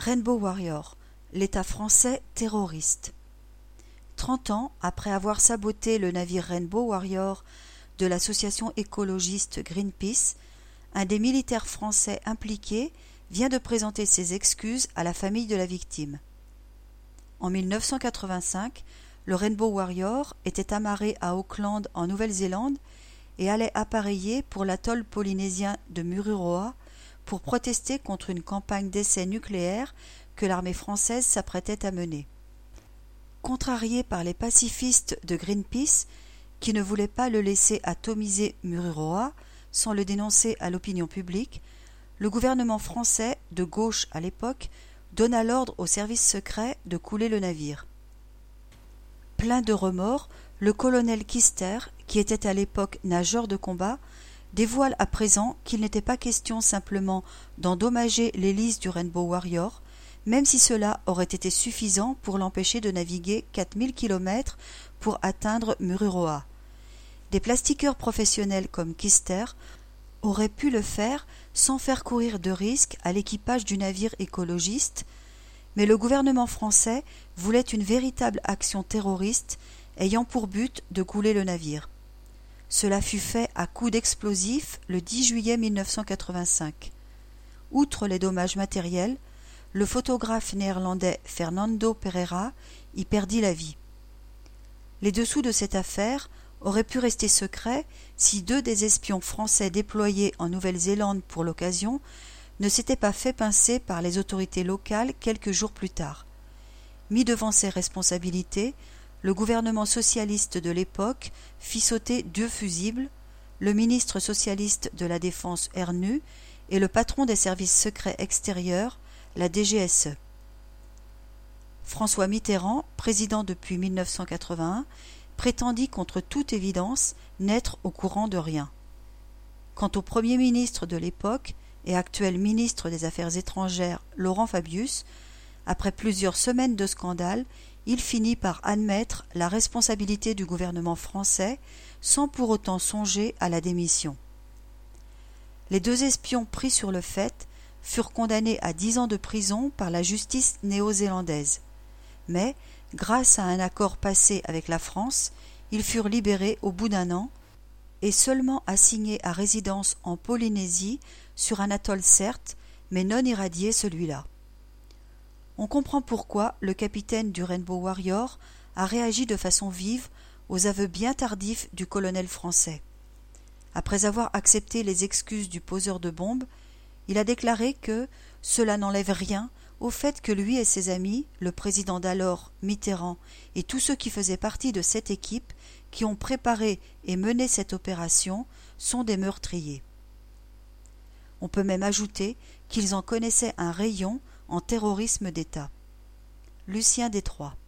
Rainbow Warrior, l'État français terroriste. 30 ans après avoir saboté le navire Rainbow Warrior de l'association écologiste Greenpeace, un des militaires français impliqués vient de présenter ses excuses à la famille de la victime. En 1985, le Rainbow Warrior était amarré à Auckland en Nouvelle-Zélande et allait appareiller pour l'atoll polynésien de Mururoa pour protester contre une campagne d'essais nucléaires que l'armée française s'apprêtait à mener. Contrarié par les pacifistes de Greenpeace, qui ne voulaient pas le laisser atomiser Mururoa sans le dénoncer à l'opinion publique, le gouvernement français, de gauche à l'époque, donna l'ordre aux services secrets de couler le navire. Plein de remords, le colonel Kister, qui était à l'époque nageur de combat, dévoile à présent qu'il n'était pas question simplement d'endommager l'hélice du Rainbow Warrior, même si cela aurait été suffisant pour l'empêcher de naviguer 4000 km pour atteindre Mururoa. Des plastiqueurs professionnels comme Kister auraient pu le faire sans faire courir de risque à l'équipage du navire écologiste, mais le gouvernement français voulait une véritable action terroriste ayant pour but de couler le navire. Cela fut fait à coups d'explosifs le 10 juillet 1985. Outre les dommages matériels, le photographe néerlandais Fernando Pereira y perdit la vie. Les dessous de cette affaire auraient pu rester secrets si deux des espions français déployés en Nouvelle-Zélande pour l'occasion ne s'étaient pas fait pincer par les autorités locales quelques jours plus tard. Mis devant ses responsabilités, le gouvernement socialiste de l'époque fit sauter deux fusibles, le ministre socialiste de la Défense Ernu et le patron des services secrets extérieurs, la DGSE. François Mitterrand, président depuis 1981, prétendit contre toute évidence n'être au courant de rien. Quant au Premier ministre de l'époque et actuel ministre des Affaires étrangères Laurent Fabius, après plusieurs semaines de scandale, il finit par admettre la responsabilité du gouvernement français sans pour autant songer à la démission. Les deux espions pris sur le fait furent condamnés à 10 ans de prison par la justice néo-zélandaise. Mais, grâce à un accord passé avec la France, ils furent libérés au bout d'un an et seulement assignés à résidence en Polynésie, sur un atoll certes, mais non irradié celui-là. On comprend pourquoi le capitaine du Rainbow Warrior a réagi de façon vive aux aveux bien tardifs du colonel français. Après avoir accepté les excuses du poseur de bombes, il a déclaré que cela n'enlève rien au fait que lui et ses amis, le président d'alors, Mitterrand, et tous ceux qui faisaient partie de cette équipe, qui ont préparé et mené cette opération, sont des meurtriers. On peut même ajouter qu'ils en connaissaient un rayon en terrorisme d'État. Lucien Détroit.